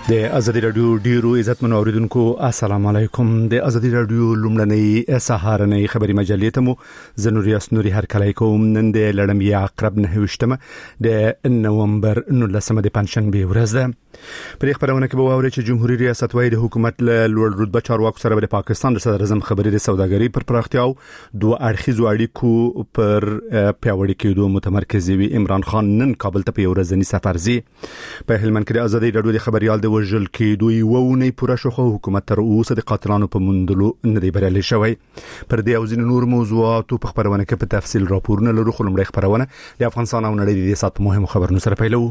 د ازادي رادیو ډیرو عزتمنو اوریدونکو السلام علیکم. د ازادي رادیو لومړنۍ سهارنۍ خبري مجلې ته مو زنوریاس نوري هر کله کوم. نن د لړمې عقرب 9 د نومبر 19 د پنځشنبه ورځ ده. په خبرونه کې به ووري چې جمهوریت ریاست وايي د حکومت له لوړ رتبه چارواکو سره د پاکستان د صدر اعظم خبرې د سوداګرۍ پر پراختیا او دوه اړخیزو اړیکو پر پیاوړي کېدو متمرکز وي. عمران خان نن کابل ته په ورځنی سفر ځي. په هلمند کې د ازادي رادیو د خبريال د وژل کېدو یوونه پوره شوخه حکومت تر اوسه د قاتلانو په مندلو نه دی بریالي شوی. پر دې او ځینې نور موضوعات په خبرونه کې په تفصیل راپورونه لرو. خلمړی خبرونه د افغانستان او نړۍ د سات مهمو خبرونو سره پیلو.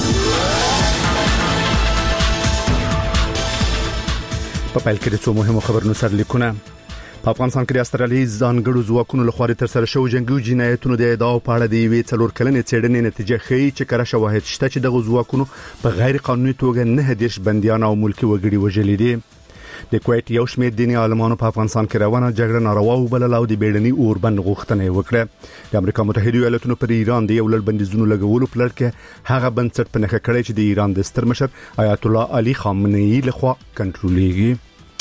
په پیل کې د څو مهمو خبرونو سره لیکونه. په افغانستان کې د استرالیي ځانګړو ځواکونو لخوا تر سره شوی جنگي جنایتونو د ادعاو په اړه د یوې څلور کلنې څېړنې نتیجه ښیي چې کره شواهد شته چې د ځواکونو په غیر قانوني توګه 9 بنديان او ملکی وګړي وژلي دي. د کویت یو شمېر دیني عالمانو په افغانستان کې روانه جګړه ناروا وبلله او د بیړني اوربند غوښتنه وکړه. د امریکا متحده ایالاتونو پر ایران د یو لړ بندیزونو لګولو په لړ کې هغه بنسټ په نخښه کړی چې د ایران د ستر مشر آیت الله علي خامنه‌ای لخوا کنټرولېږي.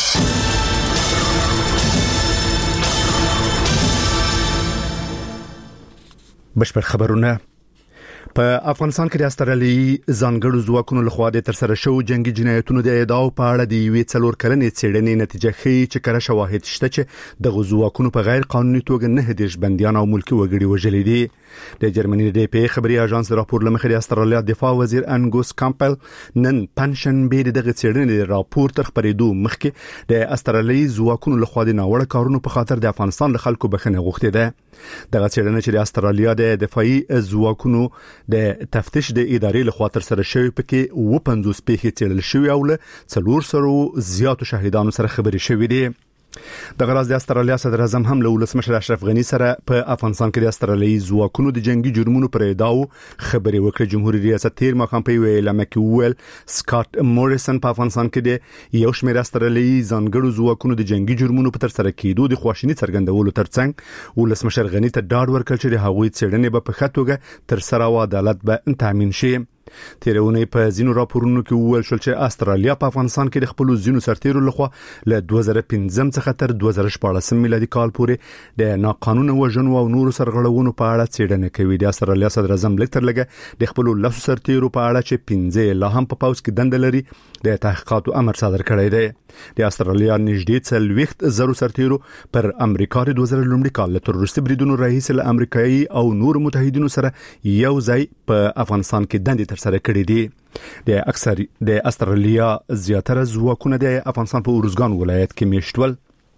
بشپړ خبرونه. په افغانستان کې د استرالیي ځانګړو ځواکونو لخوا د تر سره شوی جنگي جنایتونو د ادعاو په اړه د یوې څلور کلنې څېړنې نتیجه ښیي چې کره شواهد شته چې د ځواکونو په غیر قانوني توګه 9 بنديان او ملکی وګړي وژلي دي. د جرمني د پی خبري اژانس راپور لمخې د استرالیا دفاع وزیر انګوس کامپل نن پنځشنبه دغه څېړنې راپور تر خبرېدو مخکې د استرالیي ځواکونو لخوا د ناوړه کارونو په خاطر د افغانستان له خلکو بخښنه غوښتې ده. دغه څېړنه چې د استرالیا د دفاعي ځواکونو د تفتیش د ادارې لخوا تر سره شوی پکې 50 پیښې څېړل شوی او له 400 زیاتو شاهدانو سره خبرې شوې دي. د غراز د استرالیا صدر اعظم هم له ولسمشر اشرف غنی سره په افغانستان کې د استرالیي ځواکونو د جنگي جرمونو پر ادعاو خبرې وکړې. جمهوریت ریاست تیر مخام په اعلان کې ویل سکاٹ موریسن په افغانستان کې د یو شمېر استرالیي ځانګړو ځواکونو د جنگي جرمونو په تر سره کېدو د خواشینی څرګندولو ترڅنګ ولسمشر غنی ته ډاډ ورکړ چې د هغوی څېړنې به په ښه توګه تر سره او عدالت به تامین شي. تیرونه په زینو راپورونو کې وویل شو چې استرالیا په افغانستان کې د خپل زینو سرتیرو لخوا له 2015 څخه تر 2014 میلادي کال پورې د ناقانونه وژنو او نورو سرغړونو په اړه څېړنه کوي. د استرالیا صدر اعظم لیکتر لګه د خپل لاسو سرتیرو په اړه چې 15 لا هم په پاوس کې دند لري د تحقیقاتو امر صادر کړی دی. د استرالیا نږدې 40 زرو سرتیرو پر امریکا د 2000 کال له تروریستي بریدونو رئیس له امریکایي او نور متحدینو سره یو ځای په افغانستان کې دند سره کړی دي. د استرالیا زیاتره ځواکونه د افغانستان په اورزګان ولایت کې میشتول.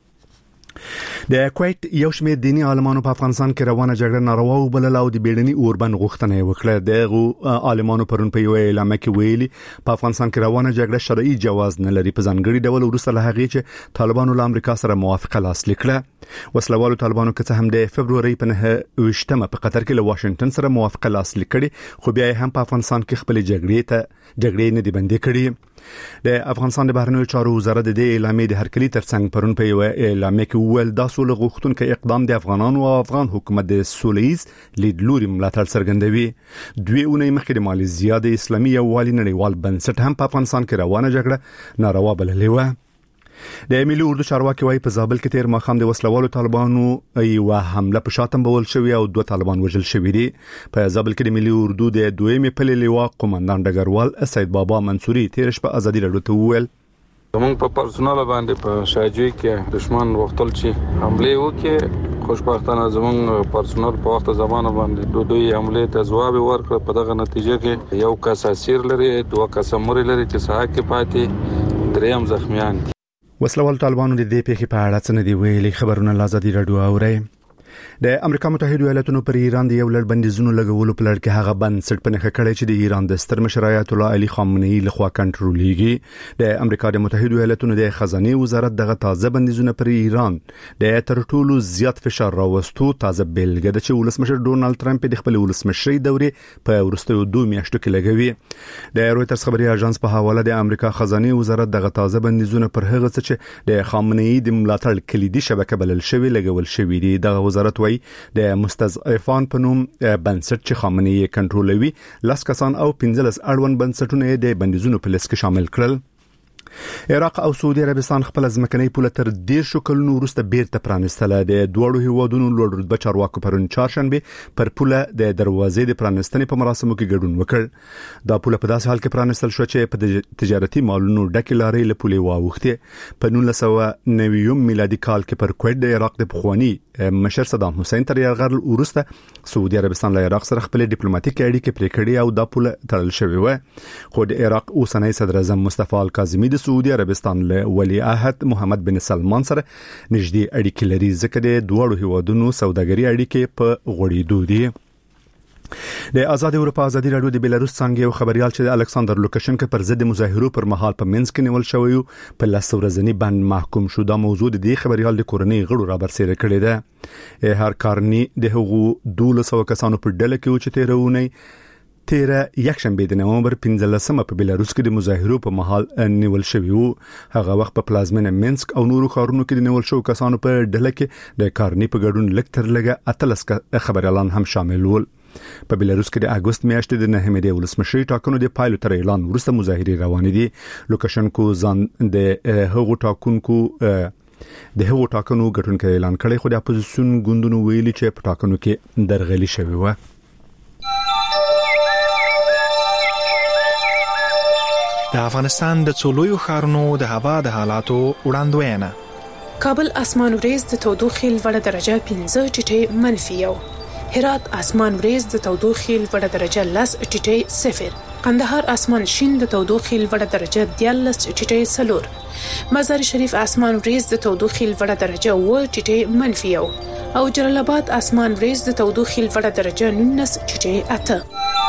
د کویت یو شمېر دیني عالمانو په افغانستان کې روانه جګړه ناروا وبلله او د بیړني اوربند غوښتنه وکړه. د عالمانو پرون په یو اعلان کې ویلي په افغانستان کې روانه جګړه شرعي جواز نه لري. په ځانګړي ډول وروسته له هغې چې طالبانو له امریکا سره موافقه لاسلیک کړه. وسلوالو طالبانو که هم د فبروري په 9 په قطر کې له واشنگټن سره موافقه لاسلیک کړي خو بیا هم په افغانستان کې خپل جګړې نه دی بندي کړي. د افغانستان د بهرنیو چارو وزارت د اعلامیې د هرکلی ترڅنګ پرون په یو اعلامیه کې ویل دا سول غوښتونکو اقدام د افغانانو او افغان حکومت د سولهییز لیدلوري ملاتړ څرګندوي. دوی اونۍ مخکې د مالیزیا د اسلامي یووالي نړیوال بنسټ هم په افغانستان کې روانه جګړه ناروا بللې و. د ملي اردو چارواکي وايي په زابل کې تیر مخام د وسلوالو طالبانو یو حمله په شاتم بول شوی او 2 طالبان وژل شوی دي. په زابل کې د ملي اردو د دویمې پلې لیوا قومندان ډګروال سید بابا منصوري تیر شپه ازادي رادیو ته وویل زمونږ په پرسونل باندې په شاجوی کې دشمن وختل چې حمله وکړي. خوشبختانه زمونږ پرسونل په وخت زمانه باندې دوی حمله ته ځواب ورکړ. په دغه نتیجه کې یو کس اسیر لري 2 کس مړ لري چې صحه کې پاتې 3 زخمیان دي. وسلوال طالبانو د دې پیښې په اړه څه نه دی ویلي. خبرونه لازادي رادیو اوري. د امریکا متحده ایالاتونو پر ایران د یو لړ بندیزونو لګولو په لړ کې هغه بنسټ په نخښه کړی چې د ایران د ستر مشر آیت الله علي خامنه‌ای لخوا کنټرولېږي. د امریکا د متحده ایالاتونو د خزانه وزارت دغه تازه بندیزونه پر ایران د تر ټولو زیات فشار راوستو تازه بیلګه ده چې ولسمشر ډونالد ترامپ د خپل ولسمشرۍ دورې په وروستیو 2 میاشتو کې لګوي. د رويټرز خبري اژانس په حواله د امریکا خزانه وزارت دغه تازه بندیزونه پر هغه څه چې د خامنه‌ای د ملاتړ کلیدي شبکه بلل شوی لګول شوی دي. دغه وزارت وایي د مستضعفان په نوم بنسټ چې خامنه‌ای کنټرولوي 10 کسان او 15 اړوند بنسټونه د بندیزونو په لیست کې شامل کړل. عراق او سعودي عربستان خپل ځمکنۍ پوله تر 10 کلونو وروسته بیرته پرانستله. د دوړو هیوادونو لوړ رتبه چارواکو پرون چهارشنبه پر پوله د دروازې د پرانستنې په مراسمو کې ګډون وکړ. دا پوله په داسې حال کې پرانستل شو چې په تجارتي مالونو ډکې لارې له پولې واوښتې. په 1990 میلادي کال کې پر کویت د عراق د پخوانی مشر صدام حسین تر یرغل وروسته سعودي عربستان له عراق سره خپل ډیپلوماټیک اړیکې پرې کړې او دا پوله تړل شوې و. خو د عراق اوسنۍ صدر اعظم مصطفی الکاظمی د سعودي عربستان له ولی عهد محمد بن سلمان سره نږدې اړیکې لري ځکه د دوه هیوادونو سوداګري اړیکې په غوړېدو دي. د آزاد اروپا ازادي رادیو د بیلاروس څنګه یو خبريال چې د الکساندر لوکاشنکو پر ضد مظاهرو پر مهال په منځ کې نیول شوی په 10 ورځنی بند محکوم شو. دا موضوع د دې خبريال د کورنۍ غړو را برسېره کړې ده. هر کارني د هغو 1200 کسانو په ډله کې و چې تیره یکشنبه د نومبر 15 په بیلاروس کې د مظاهرو په مهال نیول شوی وو. هغه وخت په پلازمینه مینسک او نورو ښارونو کې د نیول شو کسانو په ډله کې د کارني په ګډون لکتر لګه 13 خبريالان هم شامل ول. په بیلاروس کې د اگست میاشتې د 9 مې ولسمشری ټاکنو د پایلو تر اعلان وروسته مظاهرې روانې دي. لوکاشنکو ځان د هغو ټاکنو ګټونکو اعلان کړی خو د اپوزیسیون ګوندونو ویلي چې په ټاکنو کې درغلي شوی و. د افغانستان د څولویو ښارونو د هوا د حالاتو وړاندوینه. کابل اسمان وریځ د تودوخې لوړه درجه 15 ټیټه منفي یو. هرات اسمان وریځ د تودوخې لوړه درجه 10 ټیټه 0. قندهار اسمان شین د تودوخې لوړه درجه 13 ټیټه 4. مزار شریف اسمان وریځ د تودوخې لوړه درجه 9 ټیټه منفي یو او جلال آباد اسمان وریځ د تودوخې لوړه درجه 19 ټیټه 8.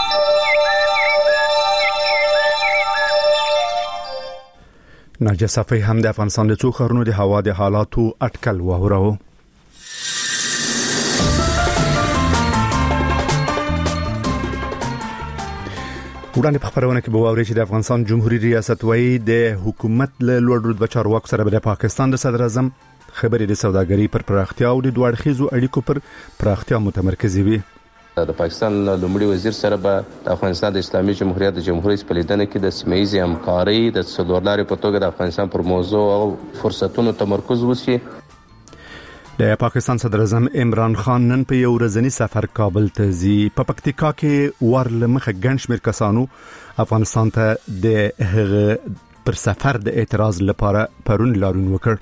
ناجه صفی هم د افغانستان د څو ښارونو د هوا د حالاتو اټکل وهورو. وړاندې په خبرونه کې به واوري چې د افغانستان جمهوریت ریاست وایي د حکومت له لوړ رتبه چارواکو سره د پاکستان د صدر اعظم خبرې د سوداګرۍ پر پراختیا او د دوه اړخیزو اړیکو پر پراختیا متمرکزې وي. د پاکستان لومړي وزیر سره به د افغانستان د اسلامي جمهوریت د جمهوریت په لیدنه کې د سیمه‌ییزې همکارۍ د څلورلارې په توګه د افغانستان پر موضوع او فرصتونو تمرکز وشي. د پاکستان صدر اعظم عمران خان نن په یو ورځنی سفر کابل ته ځي. په پکتیکا کې ورلمخه ګڼ شمېر کسانو افغانستان ته د هغه پر سفر د اعتراض لپاره پرون لاریون وکړ.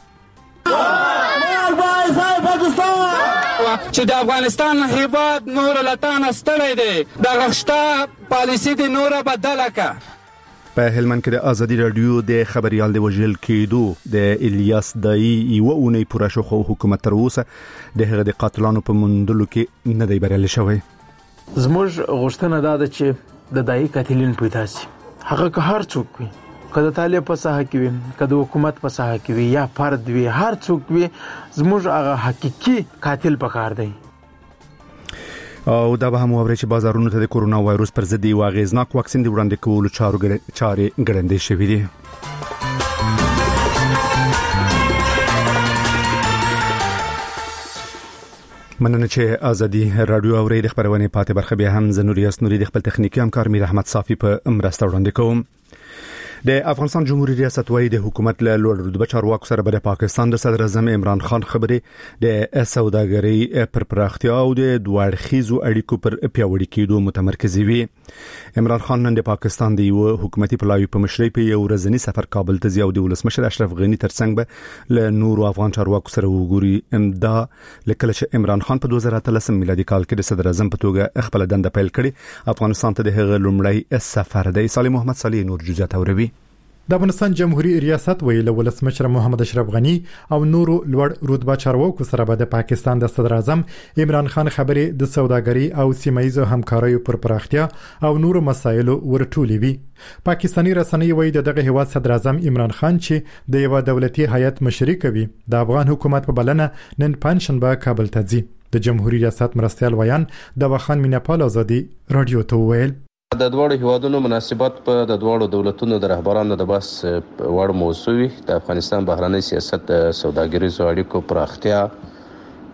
چې د افغانستان هیواد نور لتان ستړی دی د غشتا پالیسی د نور بدله کا. په هلمند کې د ازادي رادیو د خبريال د وژل کېدو د الیاس دای یو اونۍ پوره شو خو حکومت تر اوسه د هغه د قاتلانو په موندلو کې نه دی بریالي شوی. زموږ غوښتنه دا ده چې د دای قاتلین پیدا شي. هغه که هر څوک وي، کله طالب په ساحه کې وي، کله حکومت په ساحه کې وي یا فرد وي، هر څوک وي، زموږ هغه حقيقي قاتل پکار دی. او دا به هم ووري چې بازارونو ته د کورونا وایروس پر ضد یو غیزناک واکسین دی وړاندې کولو چارې ګړندې شوې دي. مننه چې ازادي رادیو اوري د خبرونه پاتې برخه به هم زنوریاس نوري د خپل تخنیکی همکار میر احمد صافي په مرسته وړاندې کوم. د افغانستان جمهوریت ریاست وایي د حکومت له لوړ رتبه چارواکو سره د پاکستان د صدر اعظم عمران خان خبرې د سوداګرۍ پر پراختیا او د دوه اړخیزو اړیکو پر پیاوړي کېدو متمرکز وي. عمران خان نن د پاکستان د یو حکومتي پلاوي په مشرۍ په یو ورځنی سفر کابل ته ځي او د ولسمشر اشرف غنی ترڅنګ به له نورو افغان چارواکو سره وګوري. امدا لکه چې عمران خان په 2013 میلادي کال کې د صدر اعظم په توګه خپل دنده پیل کړي افغانستان ته د هغه لومړی سفر دی. صالح محمد صالح نور جزئیات اوروي. د افغانستان جمهوریت ریاست ویل ولسمشر محمد اشرف غنی او نورو لوړ رتبه چارواکو سره به د پاکستان د صدر اعظم عمران خان خبرې د سوداګرۍ او سیمه‌ییزو همکاریو پر پراختیا او نورو مسایلو ورټولې وي. پاکستانی رسنۍ وایي دغه هیواد صدر اعظم عمران خان چې د یو دولتي هیئت مشري کوي د افغان حکومت په بلنه نن پنځشنبه کابل ته ځي. د جمهوریت ریاست مرستیال ویان د وخان میناپال ازادي رادیو ته ویل د دوړو هیوادونو مناسبات په د دوړو دولتونو د رهبرانو د بحث وړ موضوع وي. د افغانستان بهرنی سیاست د سوداګریزو اړیکو پراختیا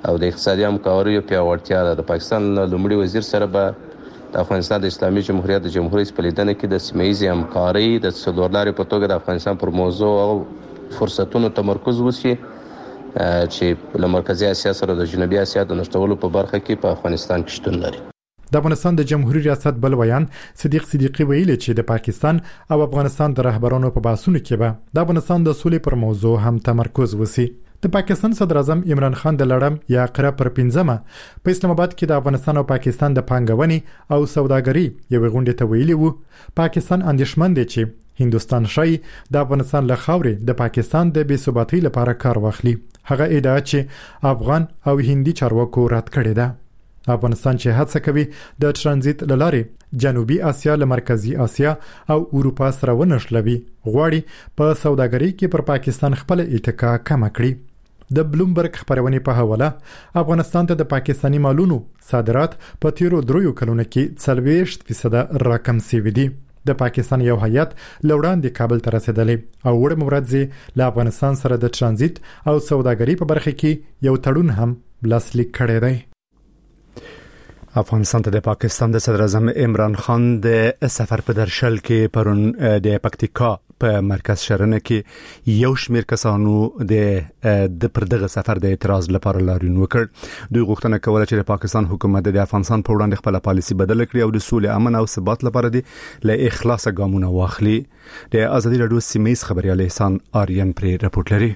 او د اقتصادي همکاریو پیاوړتیا ده. د پاکستان لومړي وزیر سره به د افغانستان د اسلامي جمهوریت د جمهور رئیس په لیدنه کې د سیمه ییزې همکارۍ د څلورلارې په توګه د افغانستان پر موضوع او فرصتونو تمرکز وشي چې له مرکزي اسیا سره د جنوبي اسیا د نښلولو په برخه کې په افغانستان کې شتون لري. د افغانستان د جمهوریت ریاست بل ویان صدیق صدیقی ویلي چې د پاکستان او افغانستان د رهبرانو په بحثونو کې به د افغانستان د سولې پر موضوع هم تمرکز وشي. د پاکستان صدر اعظم عمران خان د لړم یا قره پر 15 په اسلام آباد کې د افغانستان او پاکستان د پانګونې او سوداګرۍ یو غونډه ته ویلي وو پاکستان اندېښمن دی چې هندستان شای د افغانستان له خاورې د پاکستان د بې ثباتۍ لپاره کار واخلي. هغه ادعا چې افغان او هندي چارواکو رد کړې ده. افغانستان چې هڅه کوي د ترانزیت لارې جنوبي اسیا له مرکزي اسیا او اروپا سره ونښلوي غواړي په سوداګرۍ کې پر پاکستان خپل اتکا کم کړي. د بلومبرګ خبرونه په حواله افغانستان ته د پاکستانی مالونو صادرات په تیرو 3 کلونو کې 40% راکم شوي دي. د پاکستان یو هیئت لوړاندې کابل ته رسیدلی او وړ مرادزي له افغانستان سره د ترانزیت او سوداګرۍ په برخه کې یو تړون هم لاسلیک کړی دی. افغانستان ته د پاکستان د صدر اعظم عمران خان د سفر په درشل کې پرون د پکتیکا په مرکز شرنه کې یو شمېر کسانو د پردغه سفر د اعتراض لپاره لاریون وکړ. دوی غوښتنه کوله چې د پاکستان حکومت د افغانستان په وړاندې خپل پالیسي بدل کړي او د سولې امن او ثبات لپاره د اخلاص ګامونه واخلي. د ازادي رادیو سیمېز خبريال احسان آریان پر رپورټ لري.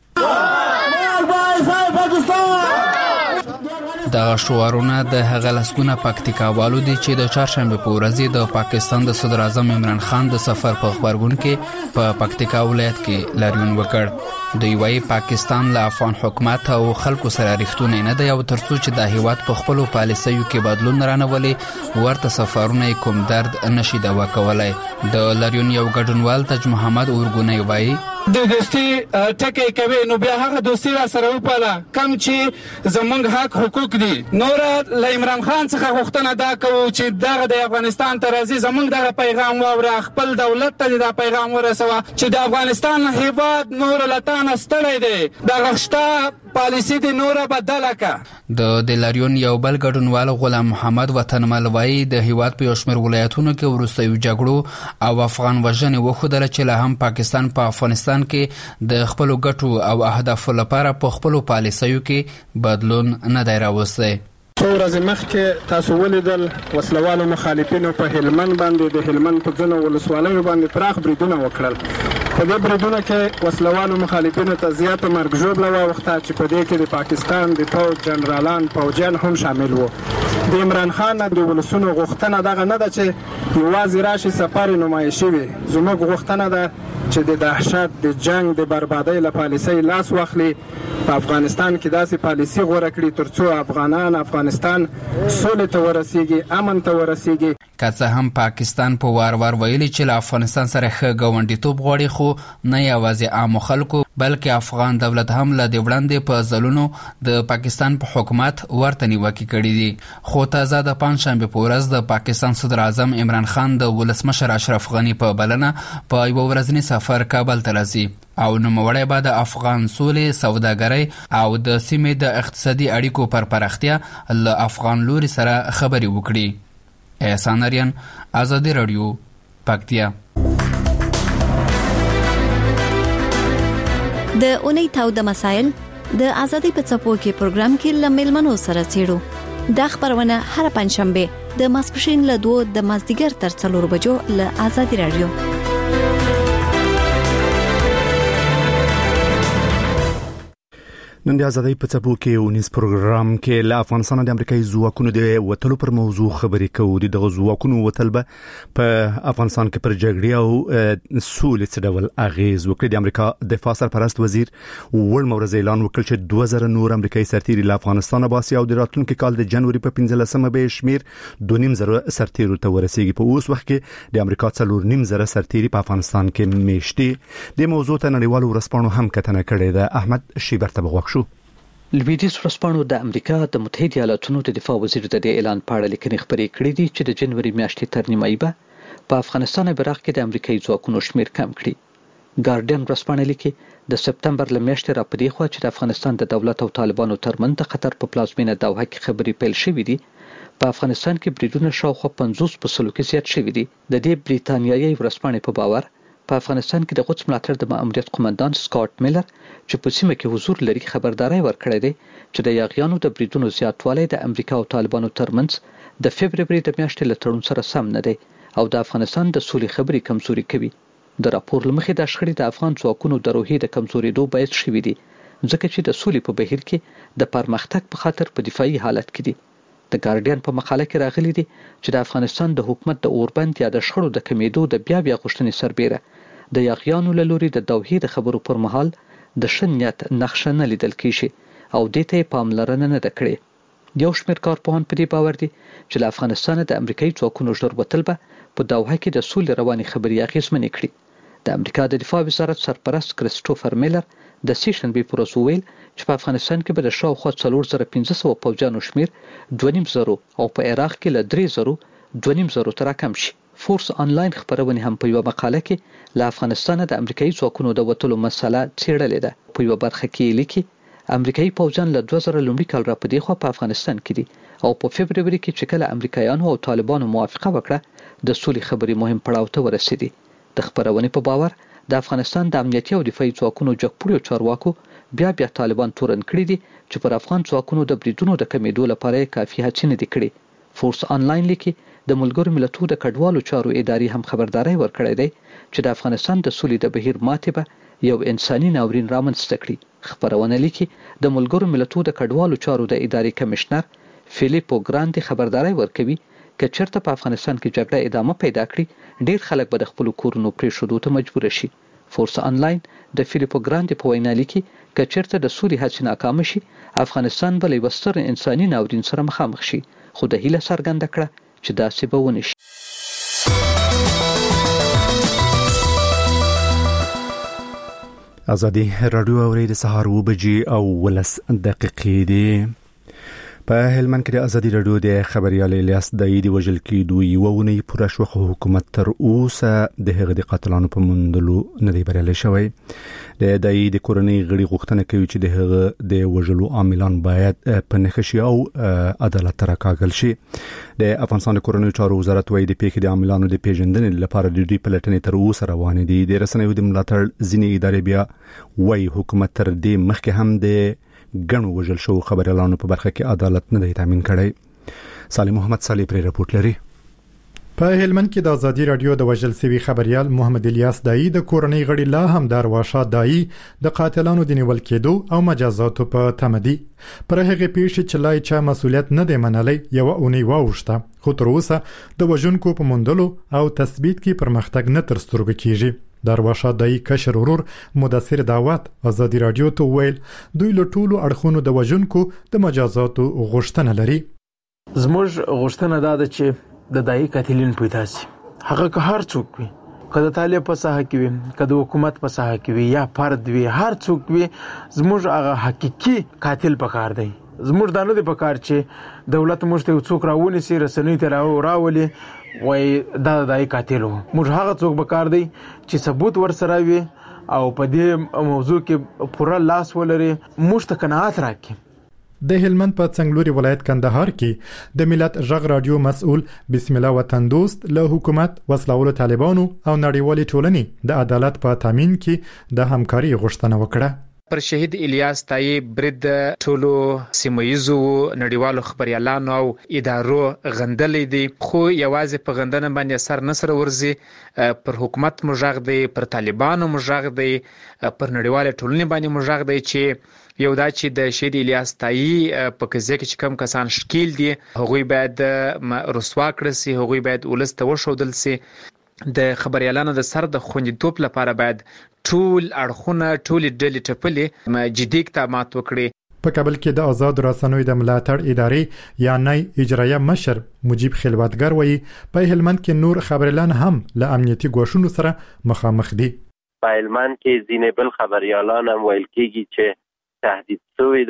دا شعارونه د هغه لسګونه پکتیکاوالو دي چې د چهارشنبه په ورځ د پاکستان د صدر اعظم عمران خان د سفر په خبرګون کې په پکتیکا ولایت کې لاریون وکړ. دوی وايي پاکستان له افغان حکومت او خلکو سره رښتونی نه دی او ترڅو چې د هیواد په خپل پالیسیو کې بدلون رانولي ورته سفرونه کوم درد نشي دوا کولای. د لاریون یو ګډونوال تاج محمد اورګونی وايي د دوستي ټکی کوي نو بیا هغه دوستي را سره وپاله کم چې زمونږ حق حقوق دي. نور له عمران خان څخه غوښتنه دا کوو چې دغه د افغانستان ته راځي زمونږ دغه پیغام واوره خپل دولت ته دا پیغام ورسوه چې د افغانستان هیواد نور لتانه ستړی دی دغه شته پالیسي د نور بدله کړه. د لاریون یو بل ګډونوال غلام محمد وطنمل وايي د هیواد په یو شمېر ولایتونو کې وروستیو جګړو او افغان وژنې وښودله چې له هم پاکستان په افغانستان کې د خپل ګټو او اهدافو لپاره په خپل پالیسیو کې بدلون نه دی راوستی. څو ورځې مخکې تاسو ولیدل وسلوالو مخالفینو په هلمند باندې د هلمند په ځینو ولسوالیو باندې پراخ بریدونه وکړل. په دې بریدونو کې وسلوالو مخالفینو ته زیاته مرګ ژوبله واوښته چې په دې کې د پاکستان د پوځ جنرالان پوځیان هم شامل وو. د عمران خان د ولسونو غوښتنه دغه نه ده چې یوازې راشي سفر نمایشي وي. زموږ غوښتنه ده چې د دهشت د جنگ د بربادۍ له پالیسۍ لاس واخلي په افغانستان کې داسې پالیسي غوره کړي ترڅو افغانان افغانستان سولې ته ورسیږي امن ته ورسیږي. که څه هم پاکستان په وار وار ویلي چې له افغانستان سره ښه ګاونډیتوب غواړي خو نه یوازې عامو خلکو بلکې افغان دولت هم له دې وړاندې په ځلونو د پاکستان په حکومت ورته نیوکې کړي دي. خو تازه د پنجشنبه په ورځ د پاکستان صدر اعظم عمران خان د ولسمشر اشرف غنی په بلنه په یو ورځني سفر کابل ته راځي او نوموړی به د افغان سولې سوداګرۍ او د سیمې د اقتصادي اړیکو پر پراختیا له افغان لوري سره خبرې وکړي. احسان آریان ازادي رادیو پکتیا. د اونۍ تاوده مسایل د ازادي په څپو کې پروګرام کې لملمنو سره چیرو د خبرونه هر پنځشنبه د ماسپښین له 2 د مازدیګر تر 4 بجو له ازادي رادیو. نن د ازادۍ په څپو کې ونیس پروګرام کې له افغانستان د امریکایي ځواکونو د وټلو پر موضوع خبرې کوو. د ځواکونو وټل به په افغانستان کې پر جګړې او سولې څه ډول اغیز وکړي. د امریکا دفاع سرپرست وزیر ول مورز اعلان وکړ چې 2000 نور امریکایي سرتیري له افغانستان باسي او د راتلونکي کال د جنوري په 15مه به شمیر 2.5 سرتیرو ته ورسیږي. په اوس وخت کې د امریکا 4.5 سرتیري په افغانستان کې میشتي. د موضوع ته نړیوالو ورسپانو هم کتنه کړې ده. احمد شیبر ته بغوښ لویدیز ورسپانو د امریکا د متحده ایالاتونو د دفاع وزیر د دې اعلان په اړه لیکنې خبرې کړې دي چې د جنوري میاشتې تر نیمایي به په افغانستان او عراق کې د امریکایي ځواکونو شمیر کم کړي. ګارډین ورځپاڼه لیکي د سپتمبر ل میاشتې را پدې خو چې د افغانستان د دولت او طالبانو ترمنځ د خطر په پلازمینه دوحه کې خبري پیل شوې دي. په افغانستان کې بریدونه شاوخوا 50% کې زیات شوي دي. د دې بریتانیایي ورځپاڼې په باور په افغانستان کې د قدس ملاتړ د ماموریت قومندان سکاټ میلر چې په سیمه کې حضور لري خبرداري ورکړې ده چې د یاغیانو د بریدونو زیاتوالی د امریکا او طالبانو ترمنځ د فبرवरी د میاشتې له تړون سره سم نه دی او د افغانستان د سولې خبري کمزوري کوي. د راپور لمخې د شخړې د افغان ځواکونو د روحي د کمزورېدو باعث شوي دي ځکه چې د سولې په بهیر کې د پرمختګ په خاطر په دفاعي حالت کې دي. د ګارډین په مقاله کې راغلي دي چې د افغانستان د حکومت د اوربند یا د شخړو د کمیدو د بیا غوښتنې سربېره د یاغیانو له لوري د دوحې د خبرو پر مهال د شنیت نقشه نه لیدل کیږي او دې ته پاملرنه نه ده کړې. یو شمېر کارپوهان په دې باور دي چې له افغانستان د امریکایي ځواکونو ژر وتل به په دوحه کې د سولې روانې خبرې اغېزمنې کړي. د امریکا د دفاع وزارت سرپرست کریسټوفر میلر د سیشنبې پر ورځ وویل چې په افغانستان کې به د شاوخوا 4500 پوځیانو شمیر 2.5 او په عراق کې له 3.2 تر راکم شي. فورس آنلاین خبرونه هم په یو مقاله کې له افغانستان د امریکایي ځواکونو د وټلو مسله څېړلې ده. په یو برخه کې لیکي امریکایي پوځیان له 2000 لومړي کال را پدې خو په افغانستان کې دي او په فبرवरी کې چې کله امریکایانو او طالبانو موافقه وکړه د سولې خبري مهم پړاو ته ورسېدي. د خبرونه په باور د افغانستان د امنیتي او دفاعي ځواکونو جګپوړو چارواکو بیا طالبان تورن کړی دي چې پر افغان ځواکونو د بریدونو د کمیدو لپاره کافي هڅې نه دي کړې. فورس آنلاین لیکي د ملګرو ملتونو د کډوالو چارو ادارې هم خبرداري ورکړې ده چې د افغانستان د سولې د بهیر ماتې به یو انساني ناورین رامنځته کړي. خبرونه لیکي د ملګرو ملتونو د کډوالو چارو د ادارې کمشنر فیلیپو ګراندي خبرداري ورکوي که چېرته په افغانستان کې جګړه ادامه پیدا کړي ډیر خلک به د خپل کورونو پریښودو ته مجبور شي. فورس آنلاین د فیلیپو ګراندي په وینا لیکي که چېرته د سولې هڅې ناکام شي افغانستان به له یو ستر انساني ناورین سره مخامخ شي خو د هیله څرګنده کړه چې داسې به ونه شي. ازادي رادیو اوري د سهار 7:19 دي. په هلمند کې د ازادي رادیو د خبريال الیاس دای د وژل کېدو یو ونی پوره شوخه حکومت تر اوسه د هغه د قاتلانو په موندلو نه دی بریالي شوی. د دای د کورنۍ غړي غوښتنه کوي چې د هغه د وژلو عاملان باید په نخښي او عدالت ترکاګل شي. د افغانستان کورنۍ چارو وزارت وايي د پیښې د عاملانو د پیژندنې لپاره د دوی پلټنې تر اوسه روان دي. د رسنیو د ملاتړ ځینې ادارې بیا وايي حکومت تر دې مخکې هم د غنو وژل شو خبريالانو په برخه کې عدالت نه دی تامین کړی. سالم محمد صالح پر رپورت لري. په هلمند کې د ازادي رادیو د وژل سوي خبريال محمد الیاس دای د کورنۍ غړي لا هم دارواشه دای د قاتلانو د نیول کېدو او مجازاتو په تمدي پر هغه پیښې چې لای چا مسولیت نه دی منلای یو اونۍ واوښته خو تر اوسه د وژونکو په موندلو او تثبیت کې پرمختګ نه تر سترګو کیږي. دارواشه دای کشر ورور مدثر دعوت ازادي رادیو ته ویل دوی له ټولو اړخونو د وژونکو د مجازاتو غوښتنه لري. زموږ غوښتنه دا ده چې د دای قاتلین پیدا شي. هغه که هر څوک وي کله طالب په ساحه کې وي کله حکومت په ساحه کې وي یا فرد وي هر څوک وي زموږ هغه حقيقي قاتل پکار دی. زموږ دا نه دی پکار چې دولت موږ ته څوک راونی سي رسنۍ ته راولي وای دا دای قاتل وو. موږ هغه څوک پکار دی چې ثبوت ورسره وي او په دې موضوع کې پوره لاس ولري موږ ته قناعت راکړي. د هلمند په څنګلوري ولایت کندهار کې د ملت ژغ رادیو مسؤل بسم الله وطن دوست له حکومت وسلوالو طالبانو او نړیوالې ټولنې د عدالت په تامین کې د همکاري غوښتنه وکړه. پر شهید الیاس تای برید ټولو سیمایزو نړیوالو خبريالانو او ادارو غندلې دي خو یوازې په غندنه باندې سر نصر ورزي پر حکومت مجاغ دی پر طالبانو مجاغ دی پر نړیواله ټولنې باندې مجاغ دی چې یو دا چې د شهید الیاس تای په کزه کې کم کسان شکیل دي هغوی باید رسوا کړي سي هغوی باید ولسته وشودل سي. د خبريالانو د سر د خوندیتوب لپاره باید ټول اړخونه ټول ډلې ټپلې جدي اقدامات وکړي. په کابل کې د آزاد رسنیو د ملاتړ ادارې یا نای اجرایه مشر مجيب خلوتګر وایي په هلمند کې نور خبريالان هم له امنیتي ګواښونو سره مخامخ دي. په هلمند کې ځینې بل خبريالان هم ویل کېږي چې تهدید شوی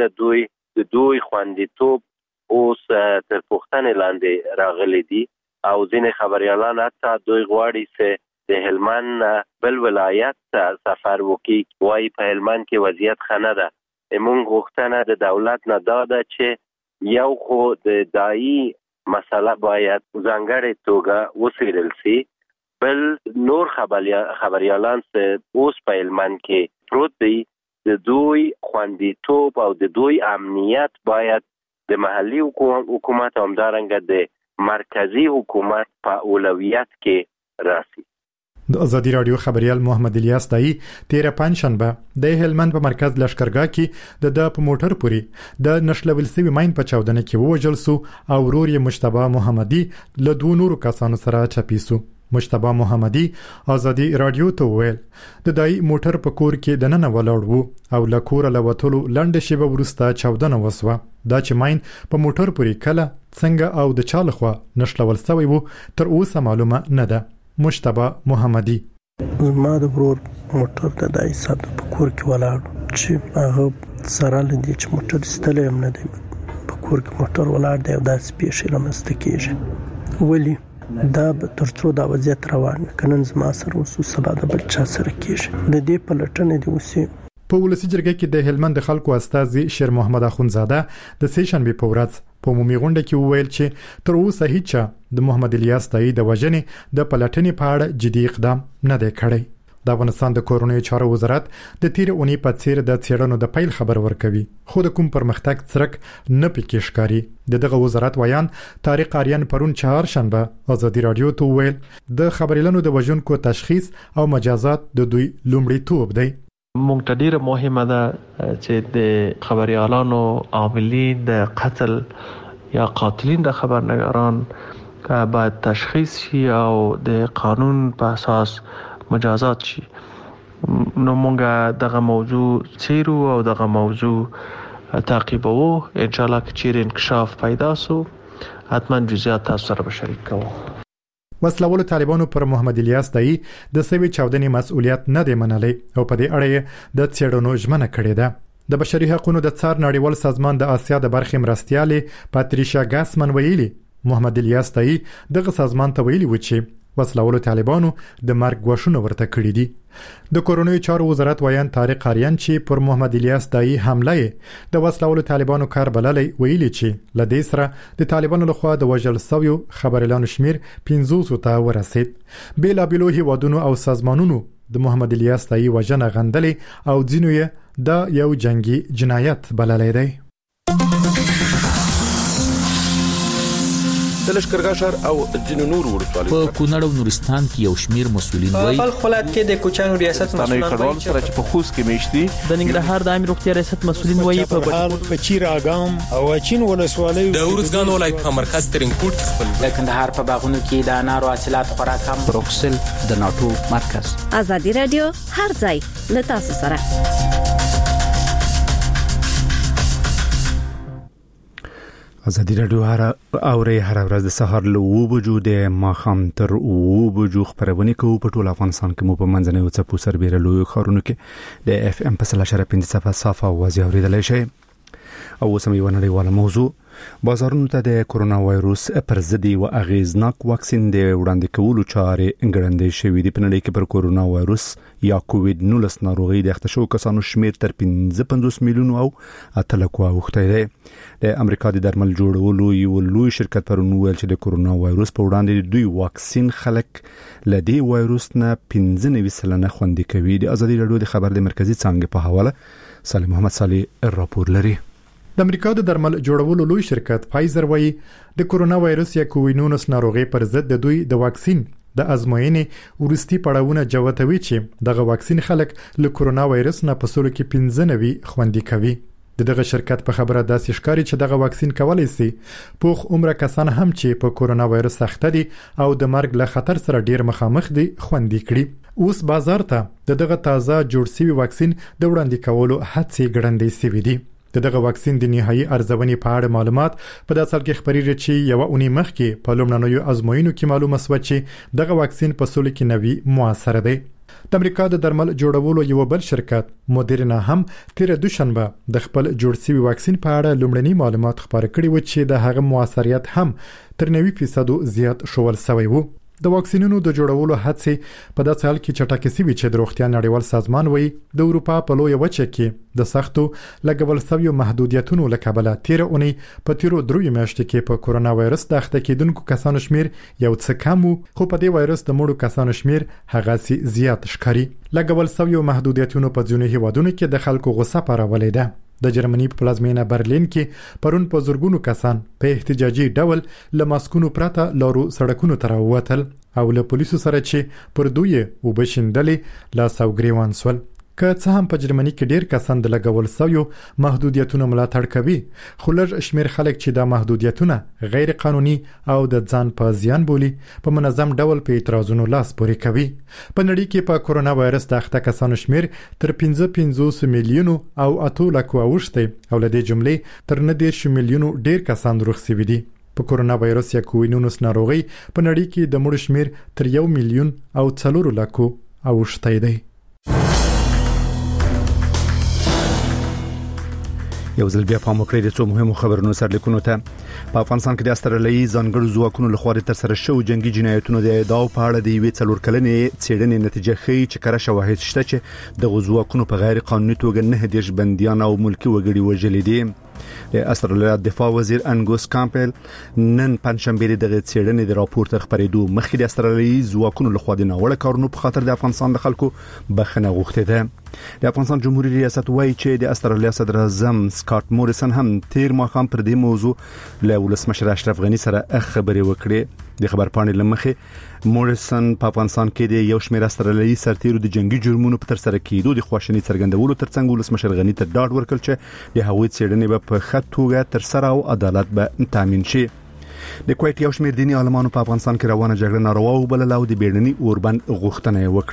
د دوی خوندیتوب اوس تر پوښتنې لاندې راغلي دي او ځینې خبريالان حتی دوی غواړي چې د هلمند بل ولایت سفر وکړي وای په هلمند کې وضعیت ښه نه ده. موږ غوښتنه د دولت نه دا ده چې یو خو د دایي مسله باید ځانګړې توګه وڅېړل سي، بل نور خبریالان اوس په هلمند کې پروت دي، د دوی خوندیتوب او د دوی امنیت باید د محلي حکومت او همدارنګه د مرکزی حکومت په اولویت کې راسي. د ازادي رادیو خبريال محمد الیاس دای 13 پنځشنبه د هلمند په مرکز لشکرګاه کې د په موټر پوری د نشلول سوي ماين په چاودنه کې ووجل سو او ورور یې مجتبی محمدي له دوه نورو کسانو سره چپیسو. مجتبی محمدي ازادي رادیو ته ویل د دای موټر په کور کې د نن ولاړ وو او له کور له وټلو لنډ شیبه ورسته چاودنه وسوه. دا چې ماين په موټر پوری کله څنګه او د چا لخوا نشلول سوي وو تر اوسه معلومه نه ده. مجتبی محمدي ما د ورور موټر د دای صاحب په کور کې ولاړ چې هغه سره لدی چې موټر ستلې هم نه دی په کور کې موټر ولاړ دی او دا سپیشل مسته کېږي ولی دا ترڅو دا وضعیت روان کنن زما سره وسو سبا د بچا سره کېږي د دې په لټنه دی وسی. په ولسی جرګه کې د هلمند خلکو استازي شیر محمد اخونزاده د سیشنبه په ورځ په عمومي غونډه کې وویل چې تر اوسه هیڅ د محمد الیاس دای د وژنې د پلټنې په اړه جدي اقدام نه دی کړی. د افغانستان د کورونی چارو وزارت د تیر اونۍ په څیر د څېړنو د پیل خبر ورکوي، خو د کوم پرمختګ څرک نه پکې ښکاري. دغه وزارت ویان طارق آریان پرون چهارشنبه ازادي رادیو ته ویل د خبريالانو د وژونکو تشخیص او مجازات د دوی لومړیتوب دی. مونږ ته ډیره مهمه ده چې د خبريالانو عاملین د قتل یا قاتلین د خبرنگاران باید تشخیص شي او د قانون په اساس مجازات شي. نو مونږ دغه موضوع چیرو او دغه موضوع تعقیبو. ان شاء الله چې چیرې انکشاف پیدا سو حتما جزئیات تاسو سره شریک کوو. وسلوالو طالبانو پر محمد الیاس دای د سوي چاودنې مسؤلیت نه دی منلی او په دې اړه د څېړنو ژمنه کړې ده. د بشري حقوقو د څار نړیوال سازمان د آسیا د برخې مرستيالې پاتریشا ګاسمن ویلي محمد الیاس دای دغه سازمان ته ویلي و چې وسلوالو طالبانو د مرګ غوښنه ورته کړې دي. د کورونی چارو وزارت ویان طارق آریان چې پر محمد الیاس دای حمله د وسلوالو طالبانو کار بللې ویلي چې لدې سره د طالبانو لخوا د وژل شویو خبريالانو شمیر 500 ته ورسید. بلا بلو هیوادونو او سازمانونو د محمد الیاس دای وژنه غندلې او ځینو یې د یو جنگي جنایت بللې دی. د لشکرګاه شهر او ځینو نور ولسوالۍ په کونړ او نورستان کې یو شمیر مسولین وایي په خپلات کې د کوچانو ریاست مسولین وایي چې په خوست کې میشتي د ننګرهار د امیر روغتیا ریاست مسولین وایي په چیر اګام او چین ولسوالۍ د اورزګان ولایت په مرکز ترینکوټ خپل د کندهار په باغونو کې د انارو حاصلات خوراک هم بروکسل د ناتو مرکز. ازادي رادیو هر ځای له تاسو سره. ازادي رادیو هر ورځ د سهار له 9 بجو د ماخام تر 9 بجو خبرونه کوي په ټول افغانستان کې مو په منځنۍ او چپو سربېره لوی خارونو کې د اف ام په 3.5 صفه وازي اوریدلای شي. او سمې ونړیواله موضوع بازارونو ته د کورونا وایروس پر ضد او اغیزناک واکسین د وړاندې کولو چارې ګړندې شوې دي. په نړۍ کې پر کورونا وایروس یا کووډ 19 ناروغي د اختشو کسانو شمیر تر 55 میلیون او 8 لک اوخته دی. د امریکا د درمل جوړولو یو لوی شرکت پرون ویل چې د کورونا وایروس په وړاندې دوی واکسین خلک لدی وایروس نه 95% خوندي کوي. د ازادي رادیو د خبر د مرکزی څنګه په حواله صالح محمد صالح راپور لري. د امریکا د درمل جوړولو لوی شرکت فایزر وایي د کورونا وایروس یا کووډ 19 ناروغي پر ضد د دوی د واکسین د ازموینې ورستي پړاوونه جوړوي چې دغه واکسین خلک له کورونا وایروس نه په سلو کې 95 خوندي کوي. دغه شرکت په خبره داسې ښکاري چې دغه واکسین کولای شي پوخ عمر کسان هم چې په کورونا وایروس اخته دي او د مرګ له خطر سره ډیر مخامخ دي خوندي کړي. اوس بازار ته دغه تازه جوړ شوی واکسین د وړاندې کولو هڅې ګړندې شوې دي. دغه واکسین د نهایي ارزونې په اړه معلومات په داسې حال کې خبرېږي چې یو اونۍ مخکې په لومړنیو ازموینو کې معلومه شوه چې دغه واکسین په سلو کې 90 موثر دی. د امریکا د درمل جوړولو یو بل شرکت مودرنا هم تیر دوشنبه د خپل جوړ شوی واکسین په اړه لومړني معلومات خبر کړي و چې د هغه موثریت هم تر 90% زیات شول شوی وو. د واکسینونو د جوړولو هڅې په داسې حال کې چټکې سوي چې د روغتیا نړیوال سازمان وایي د اروپا په لویه وچه کې د سختو لګول شویو محدودیتونو له کبله تیره اونۍ په تیرو 3 میاشتو کې په کورونا وایرس د اخته کېدونکو کسانو شمیر یو څه کم وو، خو په دې وایرس د مړو کسانو شمیر هغسې زیات ښکاري. لګول شویو محدودیتونو په ځینو هیوادونو کې د خلکو غوسه پارولې ده. د جرمني په پلازمینه برلین کې پرون په زورګونو کسان په احتجاجي ډول له ماسکونو پرته لارو سړکونو ته راووتل او له پولیسو سره چې پر دوی وبشندلې لا سوګریوان سول. که څه هم په جرمني کې ډیر کسان د لګول شویو محدودیتونو ملاتړ کوي، خو لږ شمیر خلک چې دا محدودیتونه غیر قانوني او د ځان په زیان بولي په منظم ډول په اعتراضونو لاس پورې کوي. په نړۍ کې په کورونا وایرس د اخته کسانو شمیر تر 55 میلیونو او 8 لکو اوښتی او له دې جملې تر 9 میلیونو ډیر کسان روغ شوي دي. په کورونا وایرس یا کووینونوس ناروغي په نړۍ کې د مړو شمیر تر 1 میلیون او 4 لکو اوښتی دی. یو ځل بیا پام وکړئ د څو مهمو خبرونو سرلیکونو ته. په افغانستان کې د استرالیي ځانګړو ځواکونو لخوا تر سره شو جنگي جنایتونو د اعدام په اړه د 4 کلنې څېړنې نتیجه ښیي چې کره شواهد شته چې د ځواکونو په غیر قانوني توګه 9 بنديان او ملکی وګړي وژل دي. د استرالیا دفاع وزیر انګوس کامپل نن پنځشنبه د څېړنې د راپور تر خبرېدو مخکې د استرالیي ځواکونو لخوا د ناوړه کارونو په خاطر د افغانستان د خلکو بخښنه غوښتې ده. د افغانستان جمهوریت ریاست وایي چې د استرالیا صدر اعظم سکاټ موریسن هم تیر ماښام پر دې موضوع له ولسمشر اشرف غنی سره خبرې وکړې. د خبرپاڼې لمخې موریسن په افغانستان کې د یو شمېر استرالیایي سرتیرو د جنگي جرمونو په تر سره کېدو د خواشینۍ څرګندولو ترڅنګ ولسمشر غنی ته ډاډ ورکړ چې د هغوی څېړنې به په ښه توګه تر سره او عدالت به تامین شي. د کویت یو شمېر دیني عالمانو په افغانستان کې روانه جګړه ناروا وبلله او د بیړني اوربند غوښتنه وکړه.